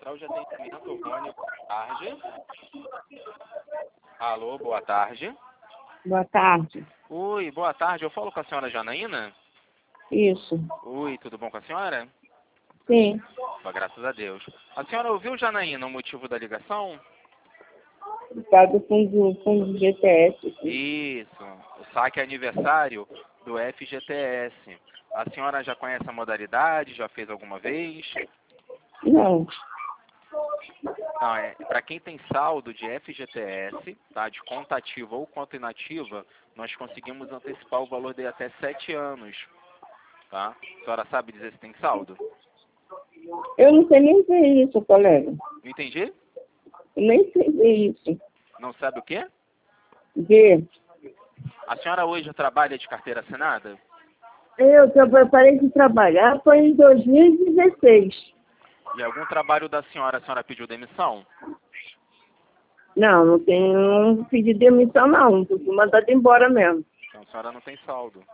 Central de Atendimento, Rony, boa tarde. Alô, boa tarde. Boa tarde. Oi, boa tarde. Eu falo com a senhora Janaína? Isso. Oi, tudo bom com a senhora? Sim. Graças a Deus. A senhora ouviu, Janaína, o motivo da ligação? Por causa do fundo do GTS. Sim. Isso, o saque aniversário do FGTS. A senhora já conhece a modalidade? Já fez alguma vez? Não. Não, para quem tem saldo de FGTS, tá, de conta ativa ou conta inativa, nós conseguimos antecipar o valor de até 7 anos. Tá? A senhora sabe dizer se tem saldo? Eu não sei nem ver isso, colega. Não entendi? Eu nem sei ver isso. Não sabe o quê? Ver. A senhora hoje trabalha de carteira assinada? Eu parei de trabalhar foi em 2016. E algum trabalho da senhora, a senhora pediu demissão? Não, não pedi demissão, não. Fui mandado embora mesmo. Então a senhora não tem saldo.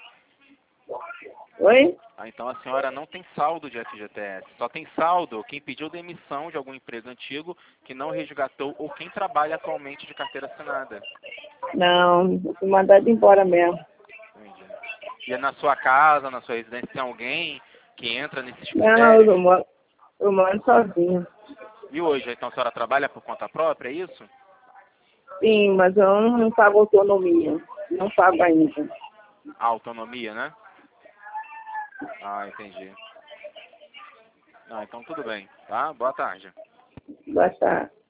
Oi? Então a senhora não tem saldo de FGTS. Só tem saldo quem pediu demissão de algum emprego antigo que não resgatou ou quem trabalha atualmente de carteira assinada. Não, fui mandado embora mesmo. Entendi. E na sua casa, na sua residência, tem alguém que entra nesses Não, critérios? eu moro sozinha. E hoje, então a senhora trabalha por conta própria, é isso? Sim, mas eu não pago autonomia. Não pago ainda. A autonomia, né? Ah, entendi. Ah, então tudo bem, tá? Boa tarde. Boa tarde.